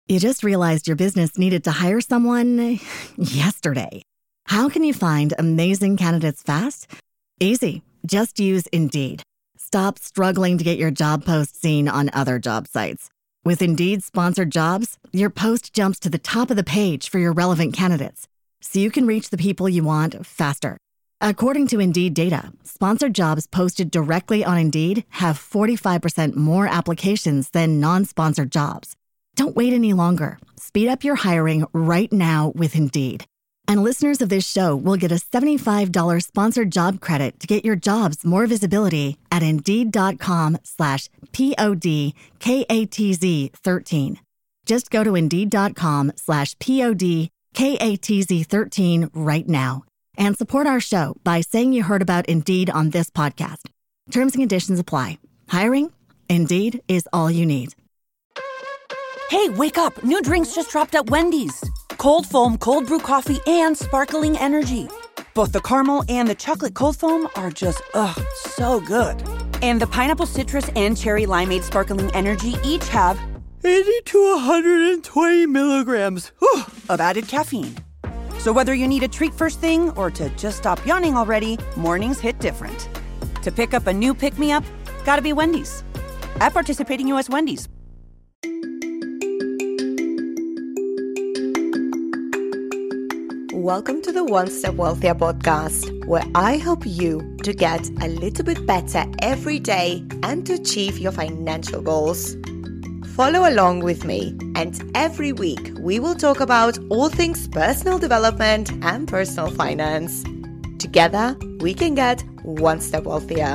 You just realized your business needed to hire someone yesterday. How can you find amazing candidates fast? Easy. Just use Indeed. Stop struggling to get your job post seen on other job sites. With Indeed sponsored jobs, your post jumps to the top of the page for your relevant candidates, so you can reach the people you want faster. According to Indeed data, sponsored jobs posted directly on Indeed have 45% more applications than non-sponsored jobs. Don't wait any longer. Speed up your hiring right now with Indeed. And listeners of this show will get a $75 sponsored job credit to get your jobs more visibility at Indeed.com/PODKATZ13. Just go to Indeed.com/PODKATZ13 right now and support our show by saying you heard about Indeed on this podcast. Terms and conditions apply. Hiring? Indeed is all you need. Hey, wake up. New drinks just dropped at Wendy's. Cold foam, cold brew coffee, and sparkling energy. Both the caramel and the chocolate cold foam are just, so good. And the pineapple citrus and cherry limeade sparkling energy each have 80 to 120 milligrams of added caffeine. So whether you need a treat first thing or to just stop yawning already, mornings hit different. To pick up a new pick-me-up, gotta be Wendy's. At participating U.S. Wendy's. Welcome to the One Step Wealthier podcast, where I help you to get a little bit better every day and to achieve your financial goals. Follow along with me, and every week we will talk about all things personal development and personal finance. Together, we can get one step wealthier.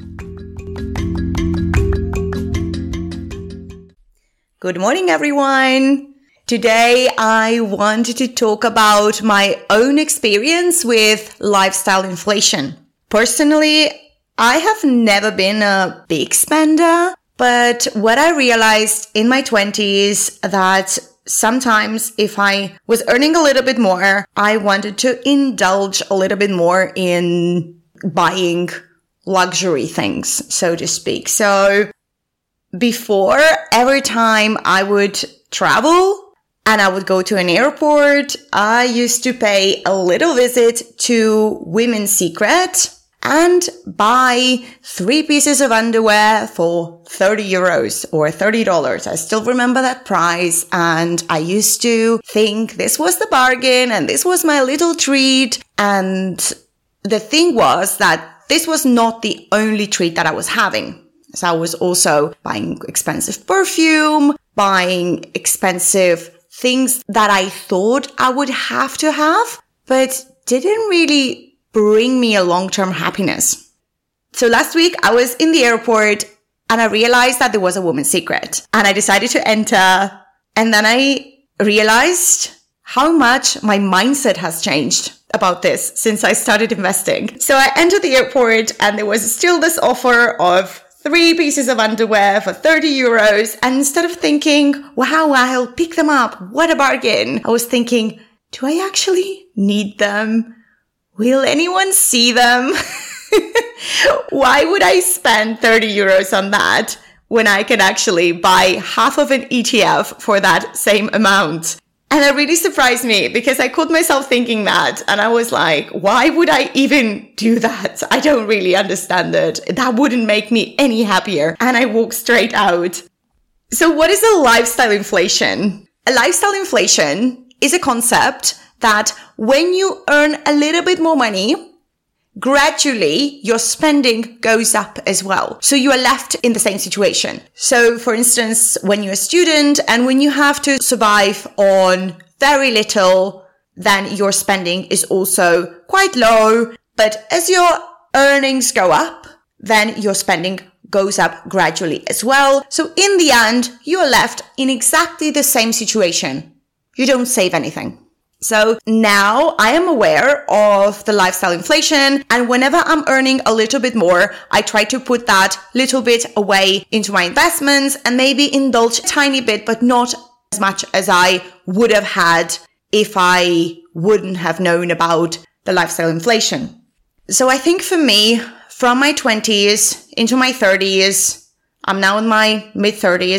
Good morning, everyone. Today, I wanted to talk about my own experience with lifestyle inflation. Personally, I have never been a big spender, but what I realized in my 20s that sometimes if I was earning a little bit more, I wanted to indulge a little bit more in buying luxury things, so to speak. So before, every time I would travel, and I would go to an airport, I used to pay a little visit to Women's Secret and buy 3 pieces of underwear for 30 euros or $30. I still remember that price. And I used to think this was the bargain and this was my little treat. And the thing was that this was not the only treat that I was having. So I was also buying expensive perfume, buying expensive things that I thought I would have to have, but didn't really bring me a long-term happiness. So last week I was in the airport and I realized that there was a Women's Secret and I decided to enter. And then I realized how much my mindset has changed about this since I started investing. So I entered the airport and there was still this offer of 3 pieces of underwear for 30 euros. And instead of thinking, wow, I'll pick them up, what a bargain, I was thinking, do I actually need them? Will anyone see them? Why would I spend 30 euros on that when I can actually buy half of an ETF for that same amount? And that really surprised me because I caught myself thinking that. And I was like, why would I even do that? I don't really understand it. That wouldn't make me any happier. And I walked straight out. So what is a lifestyle inflation? A lifestyle inflation is a concept that when you earn a little bit more money, gradually your spending goes up as well. So you are left in the same situation. So for instance, when you're a student and when you have to survive on very little, then your spending is also quite low. But as your earnings go up, then your spending goes up gradually as well. So in the end, you are left in exactly the same situation. You don't save anything. So now I am aware of the lifestyle inflation, and whenever I'm earning a little bit more, I try to put that little bit away into my investments and maybe indulge a tiny bit, but not as much as I would have had if I wouldn't have known about the lifestyle inflation. So I think for me, from my 20s into my 30s, I'm now in my mid 30s,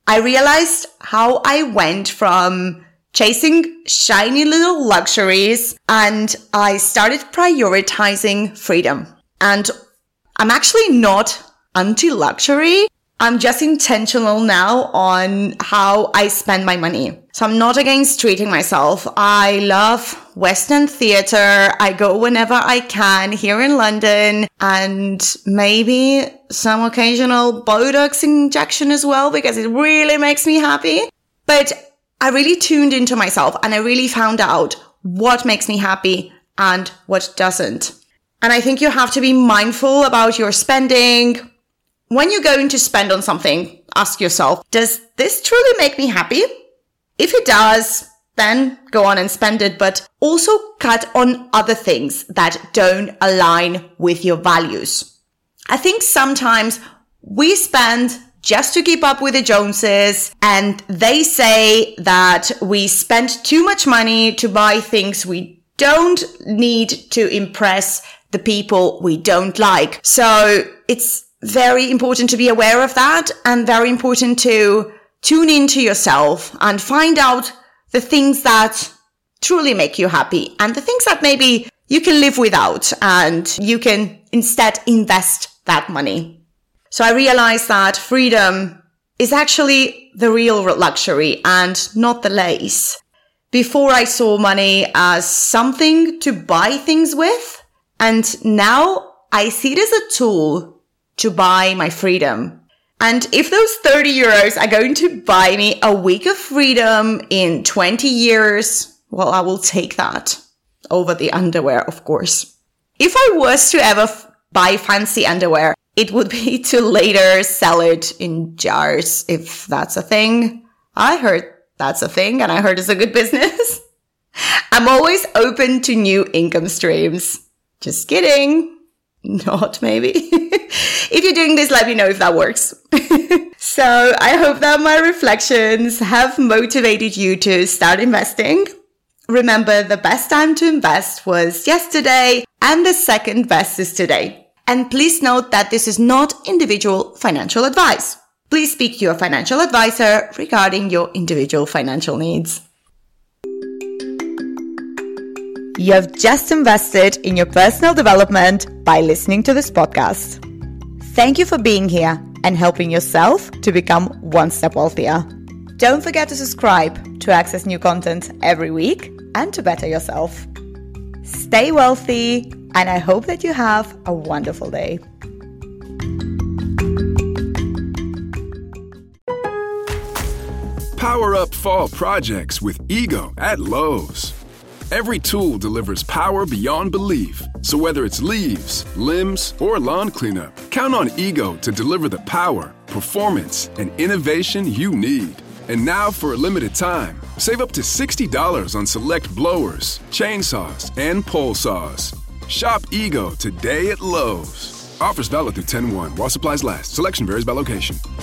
I realized how I went from chasing shiny little luxuries and I started prioritizing freedom. And I'm actually not anti-luxury. I'm just intentional now on how I spend my money. So I'm not against treating myself. I love Western theater. I go whenever I can here in London, and maybe some occasional Botox injection as well, because it really makes me happy. But I really tuned into myself and I really found out what makes me happy and what doesn't. And I think you have to be mindful about your spending. When you're going to spend on something, ask yourself, does this truly make me happy? If it does, then go on and spend it, but also cut on other things that don't align with your values. I think sometimes we spend just to keep up with the Joneses, and they say that we spend too much money to buy things we don't need to impress the people we don't like. So it's very important to be aware of that, and very important to tune into yourself and find out the things that truly make you happy and the things that maybe you can live without and you can instead invest that money. So I realized that freedom is actually the real luxury and not the lace. Before I saw money as something to buy things with, and now I see it as a tool to buy my freedom. And if those 30 euros are going to buy me a week of freedom in 20 years, well, I will take that over the underwear, of course. If I was to ever buy fancy underwear, it would be to later sell it in jars, if that's a thing. I heard that's a thing, and I heard it's a good business. I'm always open to new income streams. Just kidding. Not maybe. If you're doing this, let me know if that works. So I hope that my reflections have motivated you to start investing. Remember, the best time to invest was yesterday, and the second best is today. And please note that this is not individual financial advice. Please speak to your financial advisor regarding your individual financial needs. You have just invested in your personal development by listening to this podcast. Thank you for being here and helping yourself to become one step wealthier. Don't forget to subscribe to access new content every week and to better yourself. Stay wealthy, and I hope that you have a wonderful day. Power up fall projects with Ego at Lowe's. Every tool delivers power beyond belief. So whether it's leaves, limbs, or lawn cleanup, count on Ego to deliver the power, performance, and innovation you need. And now for a limited time, save up to $60 on select blowers, chainsaws, and pole saws. Shop Ego today at Lowe's. Offers valid through 10/1 while supplies last. Selection varies by location.